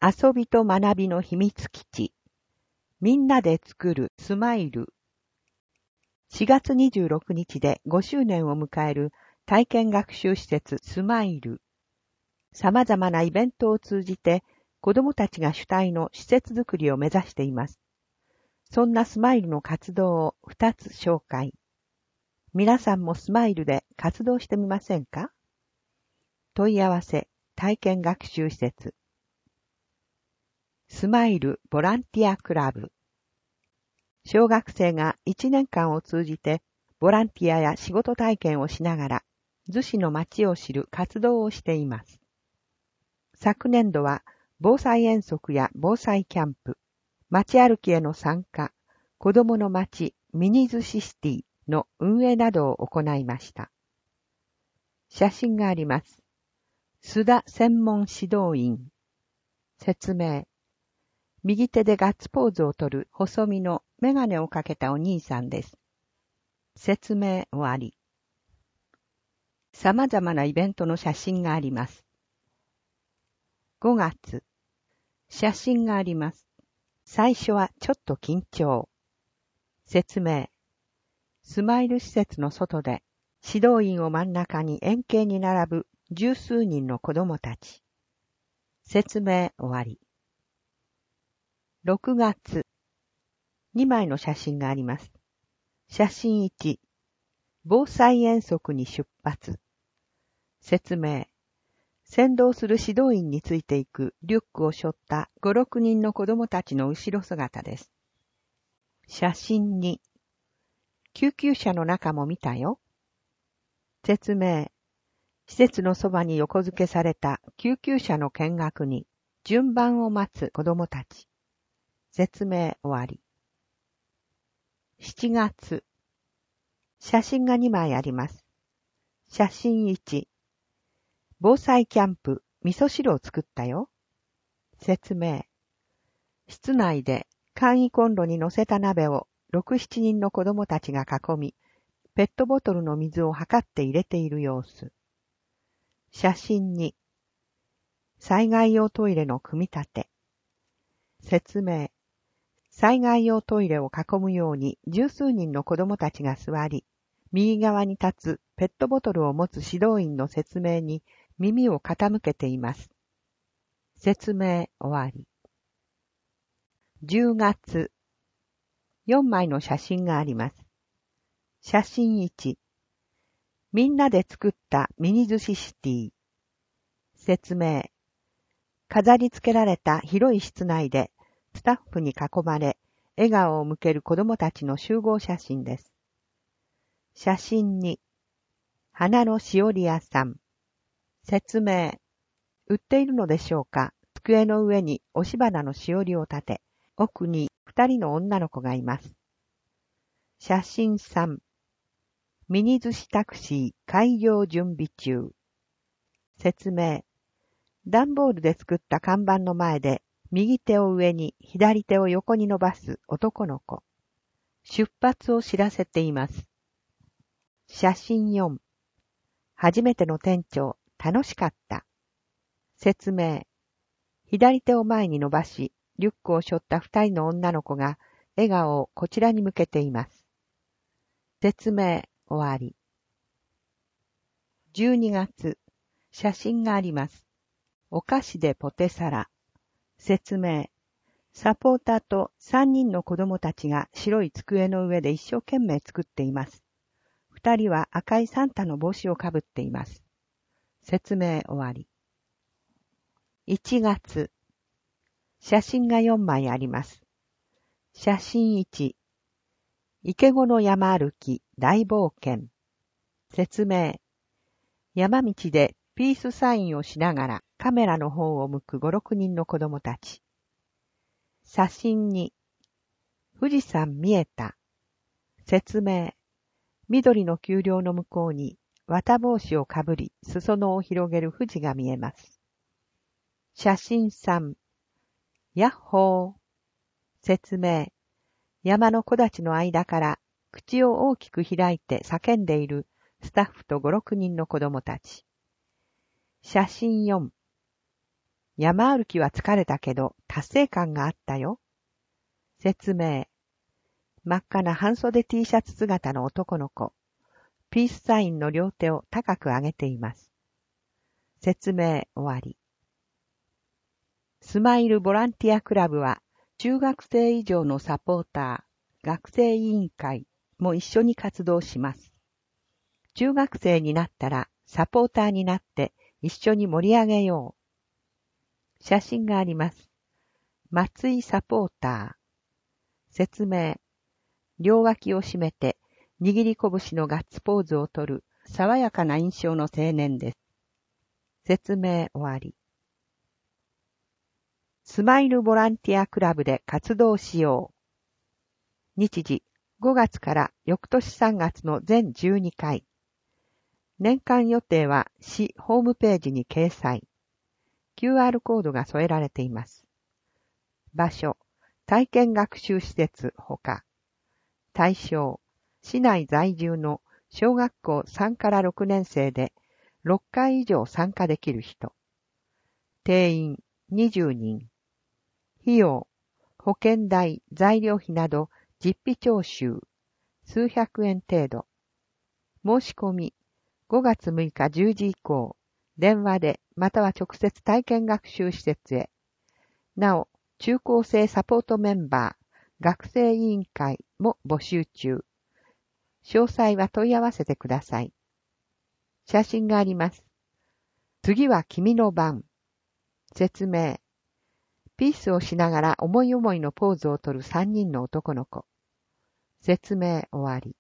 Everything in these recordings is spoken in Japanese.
遊びと学びの秘密基地。みんなで作るスマイル。4月26日で5周年を迎える体験学習施設スマイル。様々なイベントを通じて子どもたちが主体の施設づくりを目指しています。そんなスマイルの活動を2つ紹介。皆さんもスマイルで活動してみませんか？問い合わせ、体験学習施設。スマイルボランティアクラブ。小学生が1年間を通じてボランティアや仕事体験をしながら逗子の街を知る活動をしています。昨年度は防災遠足や防災キャンプ、街歩きへの参加、子どもの街ミニ逗子シティの運営などを行いました。写真があります。須田専門指導員。説明。右手でガッツポーズをとる細身のメガネをかけたお兄さんです。説明終わり。様々なイベントの写真があります。5月。写真があります。最初はちょっと緊張。説明。スマイル施設の外で指導員を真ん中に円形に並ぶ十数人の子供たち。説明終わり。6月。2枚の写真があります。写真1。防災遠足に出発。説明。先導する指導員についていくリュックを背負った5、6人の子供たちの後ろ姿です。写真2。救急車の中も見たよ。説明。施設のそばに横付けされた救急車の見学に順番を待つ子供たち。説明終わり。7月。写真が2枚あります。写真1。防災キャンプ、味噌汁を作ったよ。説明。室内で簡易コンロに乗せた鍋を6、7人の子供たちが囲み、ペットボトルの水を測って入れている様子。写真2。災害用トイレの組み立て。説明。災害用トイレを囲むように十数人の子供たちが座り、右側に立つペットボトルを持つ指導員の説明に耳を傾けています。説明終わり。10月。4枚の写真があります。写真1。みんなで作ったミニ逗子シティ。説明。飾り付けられた広い室内でスタッフに囲まれ、笑顔を向ける子供たちの集合写真です。写真2。花のしおり屋さん。説明。売っているのでしょうか。机の上に押し花のしおりを立て、奥に2人の女の子がいます。写真3。ミニ逗子タクシー開業準備中。説明。段ボールで作った看板の前で、右手を上に左手を横に伸ばす男の子。出発を知らせています。写真4。初めての店長、楽しかった。説明。左手を前に伸ばし、リュックを背負った2人の女の子が笑顔をこちらに向けています。説明終わり。12月。写真があります。お菓子でポテサラ。説明。サポーターと3人の子供たちが白い机の上で一生懸命作っています。2人は赤いサンタの帽子をかぶっています。説明終わり。1月。写真が4枚あります。写真1。池子の山歩き大冒険。説明。山道でピースサインをしながらカメラの方を向く5、6人の子供たち。写真2。富士山見えた。説明。緑の丘陵の向こうに綿帽子をかぶり裾野を広げる富士が見えます。写真3。やっほー。説明。山の木立の間から口を大きく開いて叫んでいるスタッフと5、6人の子供たち。写真4。 山歩きは疲れたけど達成感があったよ。説明。真っ赤な半袖 T シャツ姿の男の子。ピースサインの両手を高く上げています。説明終わり。スマイルボランティアクラブは中学生以上のサポーター、学生委員会も一緒に活動します。中学生になったらサポーターになって一緒に盛り上げよう。写真があります。松井サポーター。説明。両脇を締めて握り拳のガッツポーズをとる爽やかな印象の青年です。説明終わり。スマイルボランティアクラブで活動しよう。日時5月から翌年3月の全12回。年間予定は市ホームページに掲載。QR コードが添えられています。場所、体験学習施設ほか。対象、市内在住の小学校3から6年生で6回以上参加できる人。定員20人。費用、保険代、材料費など実費徴収、数百円程度。申し込み、5月6日10時以降、電話でまたは直接体験学習施設へ。なお、中高生サポートメンバー、学生委員会も募集中。詳細は問い合わせてください。写真があります。次は君の番。説明。ピースをしながら思い思いのポーズをとる3人の男の子。説明終わり。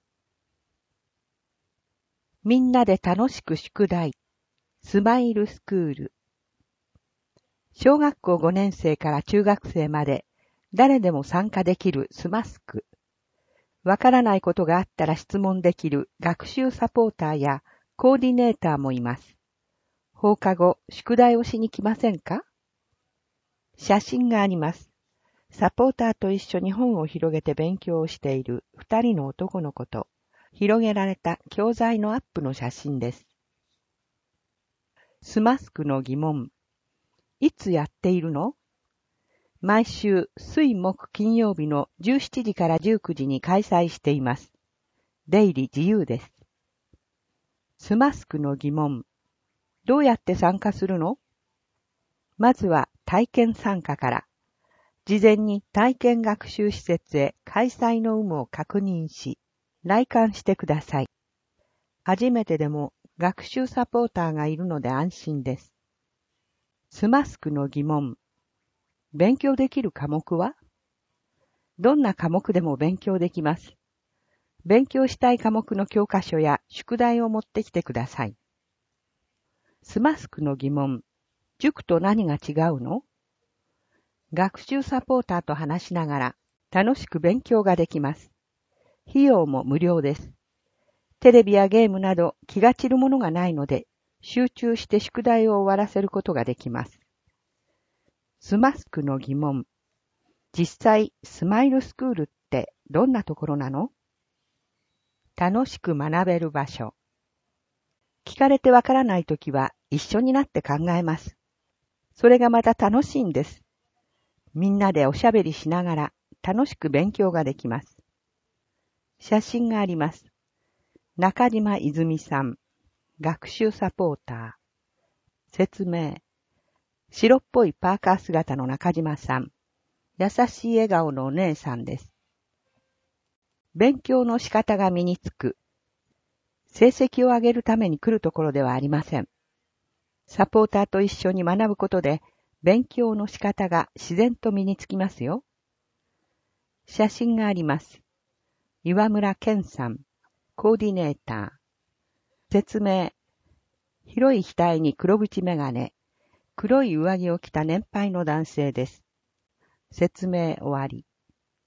みんなで楽しく宿題。スマイルスクール。小学校5年生から中学生まで誰でも参加できるスマスク。わからないことがあったら質問できる学習サポーターやコーディネーターもいます。放課後、宿題をしに来ませんか？写真があります。サポーターと一緒に本を広げて勉強をしている2人の男の子と、広げられた教材のアップの写真です。スマスクの疑問。いつやっているの？毎週水木金曜日の17時から19時に開催しています。出入り自由です。スマスクの疑問。どうやって参加するの？まずは体験参加から。事前に体験学習施設へ開催の有無を確認し、来館してください。初めてでも学習サポーターがいるので安心です。スマスクの疑問。勉強できる科目は？どんな科目でも勉強できます。勉強したい科目の教科書や宿題を持ってきてください。スマスクの疑問。塾と何が違うの？学習サポーターと話しながら楽しく勉強ができます。費用も無料です。テレビやゲームなど気が散るものがないので、集中して宿題を終わらせることができます。スマスクの疑問。実際、スマイルスクールってどんなところなの？楽しく学べる場所。聞かれてわからないときは一緒になって考えます。それがまた楽しいんです。みんなでおしゃべりしながら楽しく勉強ができます。写真があります。中島泉さん、学習サポーター。説明。白っぽいパーカー姿の中島さん。優しい笑顔のお姉さんです。勉強の仕方が身につく。成績を上げるために来るところではありません。サポーターと一緒に学ぶことで、勉強の仕方が自然と身につきますよ。写真があります。岩村健さん、コーディネーター。説明。広い額に黒縁眼鏡、黒い上着を着た年配の男性です。説明終わり。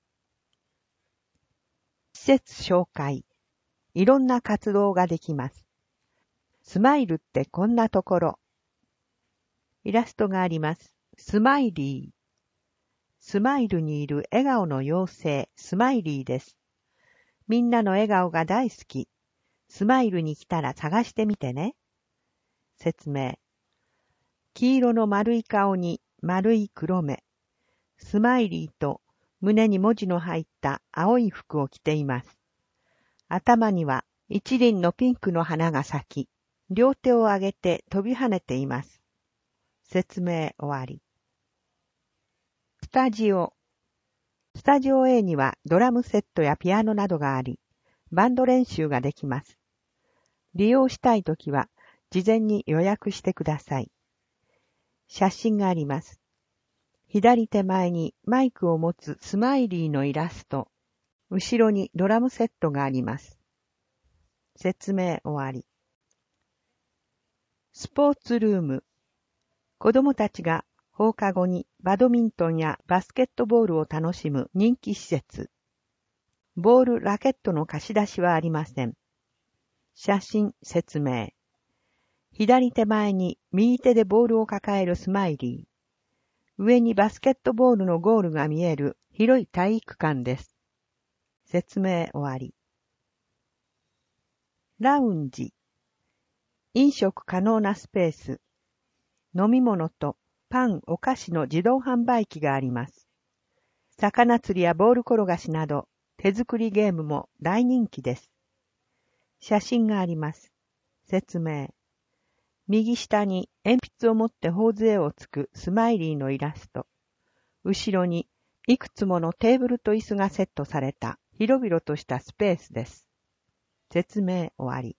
施設紹介。いろんな活動ができます。スマイルってこんなところ。イラストがあります。スマイリー。スマイルにいる笑顔の妖精、スマイリーです。みんなの笑顔が大好き。スマイルに来たら探してみてね。説明。 黄色の丸い顔に丸い黒目、スマイリーと胸に文字の入った青い服を着ています。頭には一輪のピンクの花が咲き、両手を上げて飛び跳ねています。説明終わり。スタジオ A にはドラムセットやピアノなどがあり、バンド練習ができます。利用したいときは、事前に予約してください。写真があります。左手前にマイクを持つスマイリーのイラスト、後ろにドラムセットがあります。説明終わり。スポーツルーム。子供たちが放課後にバドミントンやバスケットボールを楽しむ人気施設。ボール、ラケットの貸し出しはありません。写真、説明。左手前に右手でボールを抱えるスマイリー。上にバスケットボールのゴールが見える広い体育館です。説明終わり。ラウンジ。飲食可能なスペース。飲み物とパン、お菓子の自動販売機があります。魚釣りやボール転がしなど手作りゲームも大人気です。写真があります。説明。右下に鉛筆を持って頬杖をつくスマイリーのイラスト。後ろにいくつものテーブルと椅子がセットされた広々としたスペースです。説明終わり。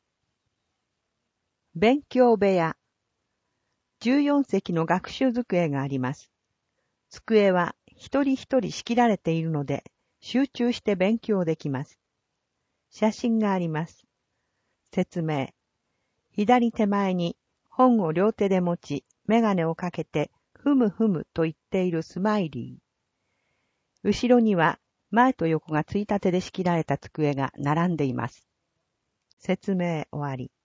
勉強部屋。14席の学習机があります。机は一人一人仕切られているので、集中して勉強できます。写真があります。説明。左手前に本を両手で持ち、メガネをかけて、ふむふむと言っているスマイリー。後ろには前と横がついたてで仕切られた机が並んでいます。説明終わり。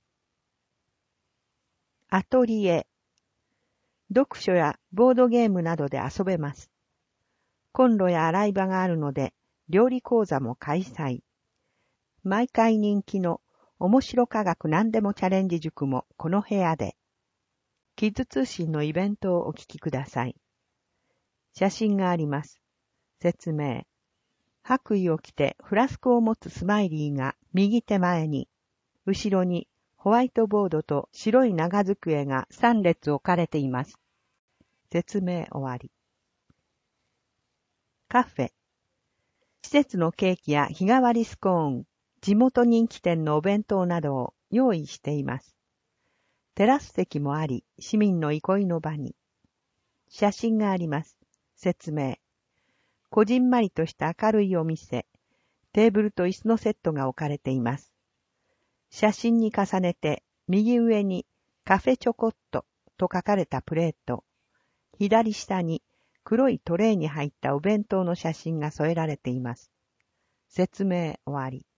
アトリエ。読書やボードゲームなどで遊べます。コンロや洗い場があるので、料理講座も開催。毎回人気の面白科学何でもチャレンジ塾もこの部屋で。キッズ通信のイベントをお聞きください。写真があります。説明。白衣を着てフラスコを持つスマイリーが右手前に、後ろにホワイトボードと白い長机が3列置かれています。説明終わり。カフェ。季節のケーキや日替わりスコーン、地元人気店のお弁当などを用意しています。テラス席もあり、市民の憩いの場に。写真があります。説明。こじんまりとした明るいお店、テーブルと椅子のセットが置かれています。写真に重ねて、右上にカフェチョコットと書かれたプレート、左下に黒いトレーに入ったお弁当の写真が添えられています。説明終わり。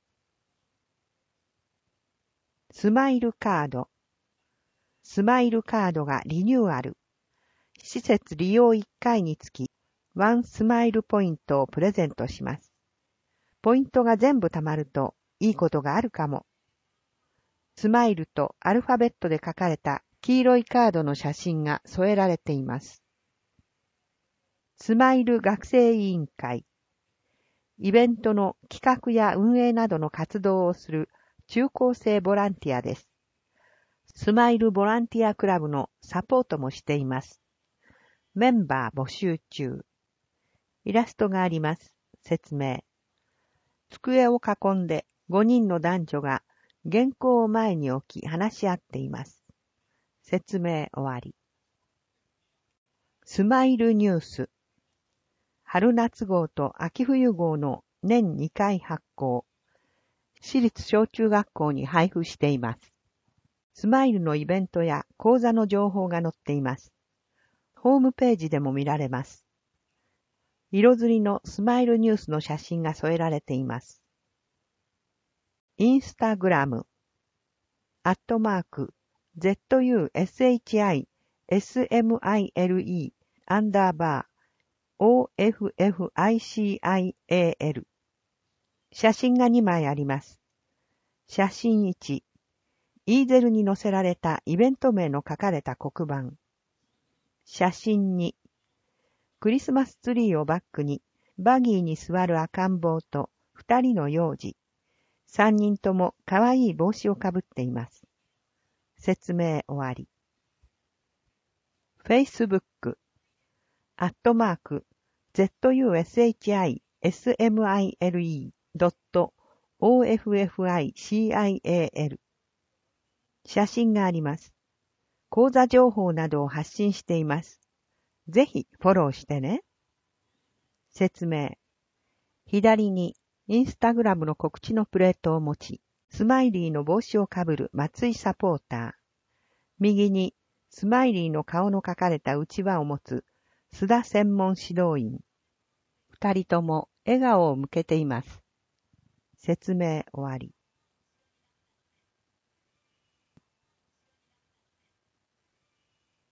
スマイルカード。スマイルカードがリニューアル。施設利用1回につき、1スマイルポイントをプレゼントします。ポイントが全部貯まるといいことがあるかも。スマイルとアルファベットで書かれた黄色いカードの写真が添えられています。スマイル学生委員会。イベントの企画や運営などの活動をする中高生ボランティアです。スマイルボランティアクラブのサポートもしています。メンバー募集中。イラストがあります。説明。机を囲んで5人の男女が原稿を前に置き話し合っています。説明終わり。スマイルニュース。春夏号と秋冬号の年2回発行。私立小中学校に配布しています。スマイルのイベントや講座の情報が載っています。ホームページでも見られます。色づりのスマイルニュースの写真が添えられています。インスタグラム、@ZUSHIMILE_OFFICIAL。写真が2枚あります。写真1、イーゼルに載せられたイベント名の書かれた黒板。 写真2。クリスマスツリーをバックに、バギーに座る赤ん坊と2人の幼児。3人ともかわいい帽子をかぶっています。説明終わり。Facebook、@smile.official。写真があります。講座情報などを発信しています。ぜひフォローしてね。説明。左にインスタグラムの告知のプレートを持ち、スマイリーの帽子をかぶる松井サポーター。右にスマイリーの顔の描かれたうちわを持つ須田専門指導員。二人とも笑顔を向けています。説明終わり。